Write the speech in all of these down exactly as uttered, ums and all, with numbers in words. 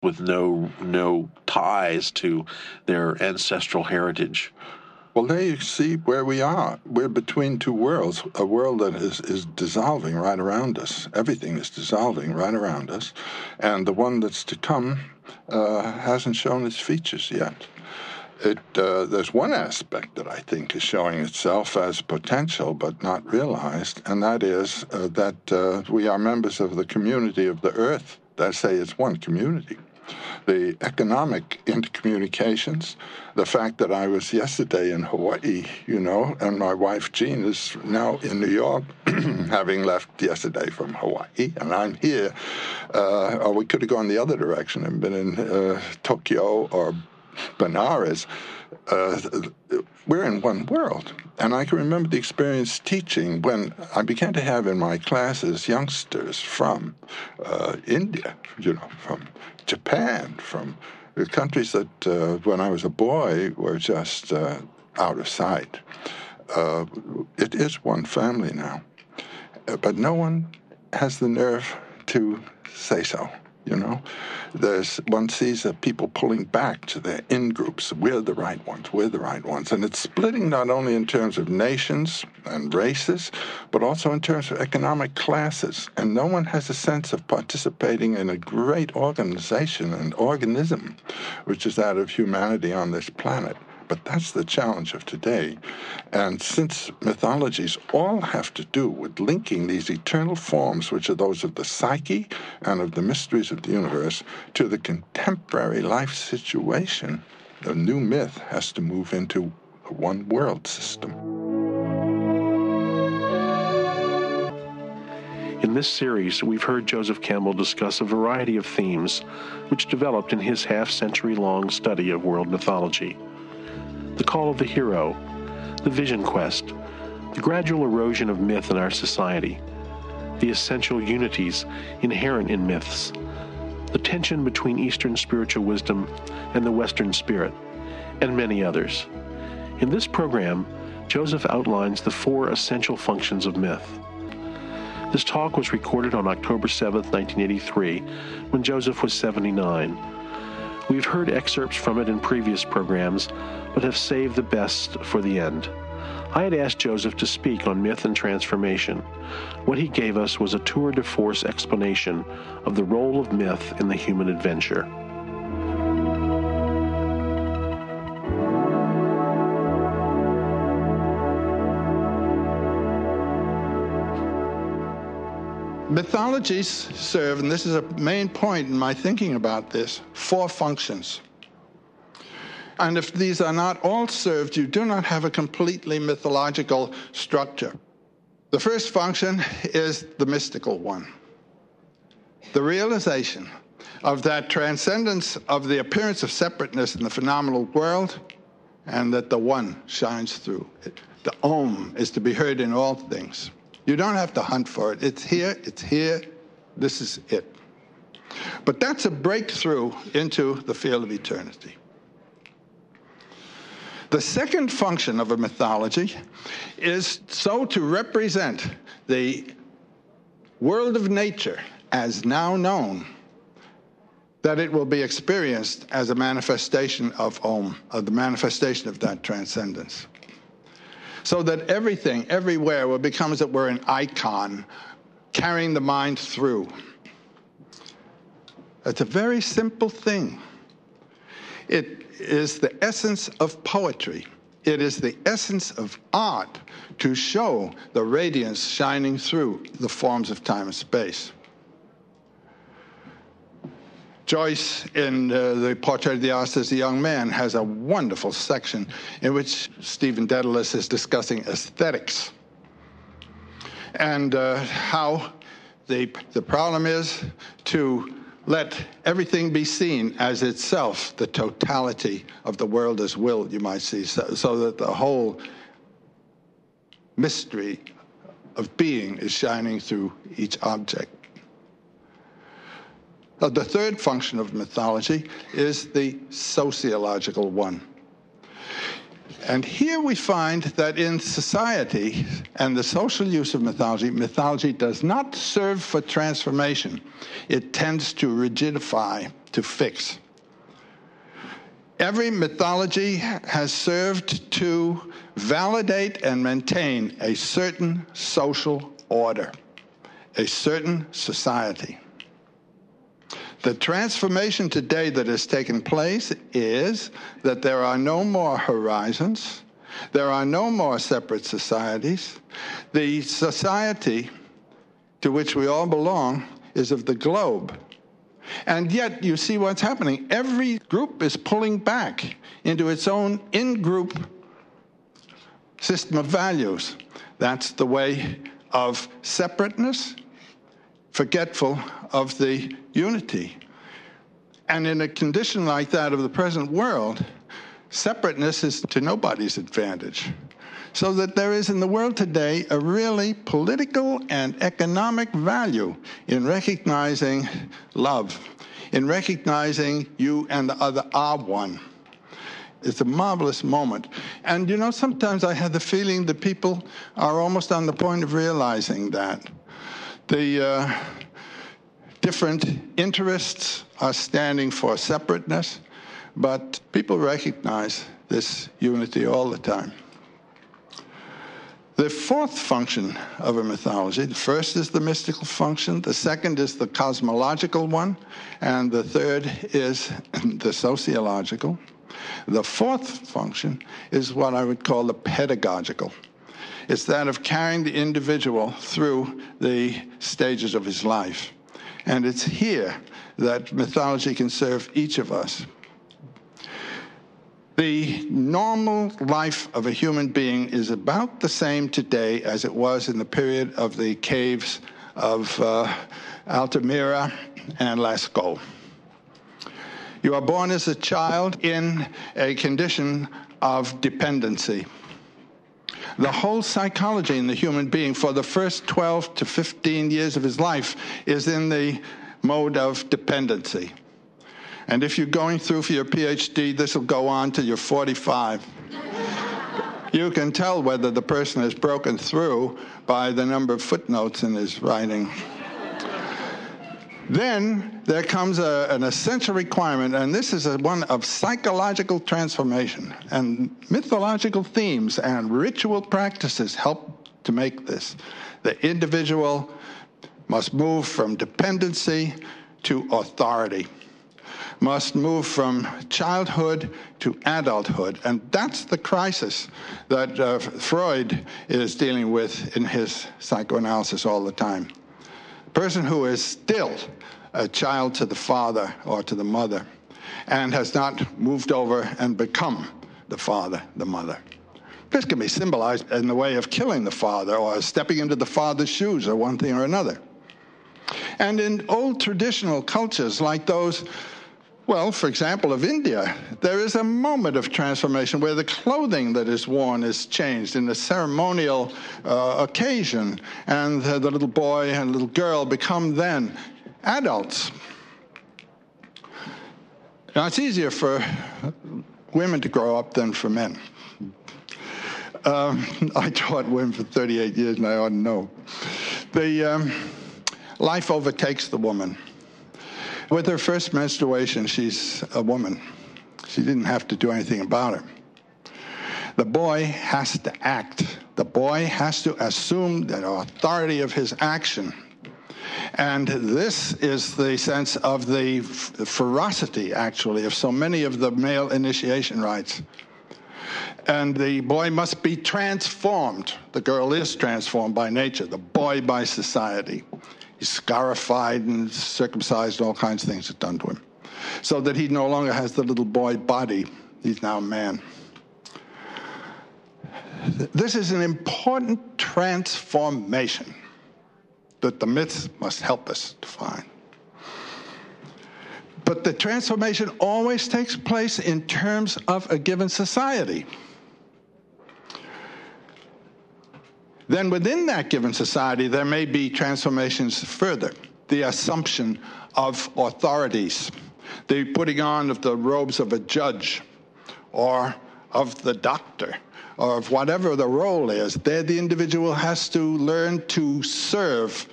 with no no ties to their ancestral heritage. Well, there you see where we are. We're between two worlds, a world that is, is dissolving right around us. Everything is dissolving right around us. And the one that's to come uh, hasn't shown its features yet. It, uh, there's one aspect that I think is showing itself as potential but not realized, and that is uh, that uh, we are members of the community of the earth. I say it's one community. The economic intercommunications, the fact that I was yesterday in Hawaii, you know, and my wife Jean is now in New York, having left yesterday from Hawaii, and I'm here. Uh, or we could have gone the other direction and been in uh, Tokyo or Benares. Uh, we're in one world. And I can remember the experience teaching when I began to have in my classes youngsters from uh, India, you know, from Japan, from the countries that uh, when I was a boy were just uh, out of sight. Uh, it is one family now. Uh, but no one has the nerve to say so. You know, there's one sees uh, people pulling back to their in-groups. We're the right ones. We're the right ones. And it's splitting not only in terms of nations and races, but also in terms of economic classes. And no one has a sense of participating in a great organization and organism, which is that of humanity on this planet. But that's the challenge of today. And since mythologies all have to do with linking these eternal forms, which are those of the psyche and of the mysteries of the universe, to the contemporary life situation, the new myth has to move into a one-world system. In this series, we've heard Joseph Campbell discuss a variety of themes which developed in his half-century-long study of world mythology. The call of the hero, the vision quest, the gradual erosion of myth in our society, the essential unities inherent in myths, the tension between Eastern spiritual wisdom and the Western spirit, and many others. In this program, Joseph outlines the four essential functions of myth. This talk was recorded on October seventh, nineteen eighty-three, when Joseph was seventy-nine. We've heard excerpts from it in previous programs, but have saved the best for the end. I had asked Joseph to speak on myth and transformation. What he gave us was a tour de force explanation of the role of myth in the human adventure. Mythologies serve, and this is a main point in my thinking about this, four functions. And if these are not all served, you do not have a completely mythological structure. The first function is the mystical one. The realization of that transcendence of the appearance of separateness in the phenomenal world, and that the one shines through it. The Om is to be heard in all things. You don't have to hunt for it. It's here, it's here, this is it. But that's a breakthrough into the field of eternity. The second function of a mythology is so to represent the world of nature as now known, that it will be experienced as a manifestation of Om, of the manifestation of that transcendence. So that everything, everywhere, will become, as it were, an icon, carrying the mind through. It's a very simple thing. It is the essence of poetry. It is the essence of art to show the radiance shining through the forms of time and space. Joyce, in uh, the Portrait of the Artist as a Young Man, has a wonderful section in which Stephen Dedalus is discussing aesthetics and uh, how the, the problem is to let everything be seen as itself, the totality of the world as will, you might see, so, so that the whole mystery of being is shining through each object. Uh, the third function of mythology is the sociological one. And here we find that in society and the social use of mythology, mythology does not serve for transformation. It tends to rigidify, to fix. Every mythology has served to validate and maintain a certain social order, a certain society. The transformation today that has taken place is that there are no more horizons, there are no more separate societies. The society to which we all belong is of the globe. And yet, you see what's happening. Every group is pulling back into its own in-group system of values. That's the way of separateness, forgetful of the unity. And in a condition like that of the present world, separateness is to nobody's advantage. So that there is in the world today a really political and economic value in recognizing love, in recognizing you and the other are one. It's a marvelous moment. And you know, sometimes I have the feeling that people are almost on the point of realizing that. The uh, different interests are standing for separateness, but people recognize this unity all the time. The fourth function of a mythology, the first is the mystical function, the second is the cosmological one, and the third is the sociological. The fourth function is what I would call the pedagogical. It's that of carrying the individual through the stages of his life. And it's here that mythology can serve each of us. The normal life of a human being is about the same today as it was in the period of the caves of uh, Altamira and Lascaux. You are born as a child in a condition of dependency. The whole psychology in the human being for the first twelve to fifteen years of his life is in the mode of dependency. And if you're going through for your PhD, this will go on till you're forty-five. You can tell whether the person has broken through by the number of footnotes in his writing. Then there comes a, an essential requirement, and this is a, one of psychological transformation. And mythological themes and ritual practices help to make this. The individual must move from dependency to authority, must move from childhood to adulthood. And that's the crisis that uh, Freud is dealing with in his psychoanalysis all the time. A person who is still a child to the father or to the mother and has not moved over and become the father, the mother. This can be symbolized in the way of killing the father or stepping into the father's shoes or one thing or another. And in old traditional cultures like those, well, for example, of India, there is a moment of transformation where the clothing that is worn is changed in a ceremonial uh, occasion, and the, the little boy and little girl become then adults. Now, it's easier for women to grow up than for men. Um, I taught women for thirty-eight years, and I ought to know. The um, life overtakes the woman. With her first menstruation, she's a woman. She didn't have to do anything about it. The boy has to act. The boy has to assume the authority of his action. And this is the sense of the f- ferocity, actually, of so many of the male initiation rites. And the boy must be transformed. The girl is transformed by nature, the boy by society. He's scarified and circumcised, all kinds of things are done to him. So that he no longer has the little boy body. He's now a man. This is an important transformation that the myths must help us to find. But the transformation always takes place in terms of a given society. Then within that given society, there may be transformations further. The assumption of authorities, the putting on of the robes of a judge or of the doctor, or of whatever the role is. There the individual has to learn to serve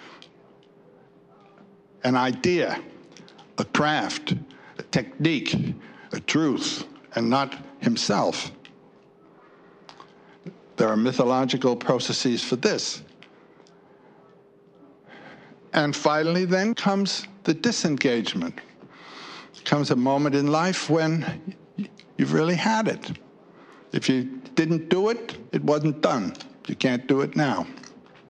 an idea, a craft, a technique, a truth, and not himself. There are mythological processes for this. And finally, then comes the disengagement. Comes a moment in life when you've really had it. If you didn't do it, it wasn't done. You can't do it now.